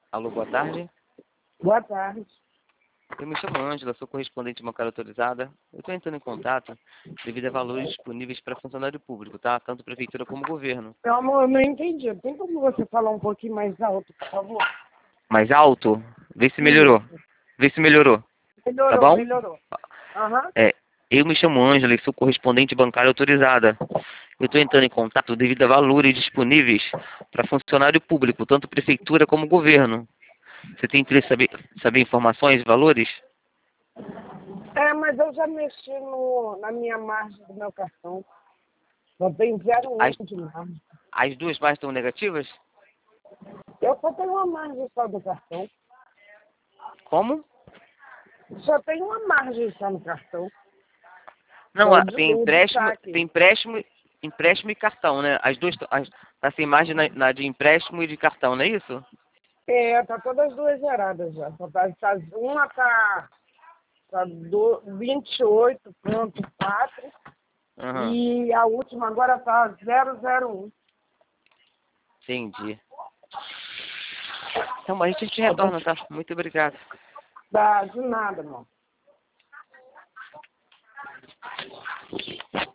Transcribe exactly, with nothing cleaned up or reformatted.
Alô, boa tarde. Boa tarde. Eu me chamo Ângela, sou correspondente bancária autorizada. Eu estou entrando em contato devido a valores disponíveis para funcionário público, tá? Tanto prefeitura como governo. Meu amor, eu não entendi. Tem como você falar um pouquinho mais alto, por favor? Mais alto? Vê se melhorou. Vê se melhorou. Tá Melhorou, bom? melhorou. Aham. É, eu me chamo Ângela e sou correspondente bancária autorizada. Eu estou entrando em contato devido a valores disponíveis para funcionário público, tanto prefeitura como governo. Você tem interesse em saber, saber informações, valores? É, mas eu já mexi no, na minha margem do meu cartão. Só tem zero As, um de margem. as duas margens estão negativas? Eu só tenho uma margem só do cartão. Como? Só tem uma margem só no cartão. Não, O, ah, tem o empréstimo, destaque. tem empréstimo, empréstimo e cartão, né? As duas, as, tá sem margem na, na de empréstimo e de cartão, não é isso? É, tá todas as duas zeradas já. Só tá, tá, uma tá, tá do, vinte e oito ponto quatro Aham, e a última agora tá zero zero um. entendi. Então, mas a gente te retorna, tá? Muito obrigado. Dá de nada, não.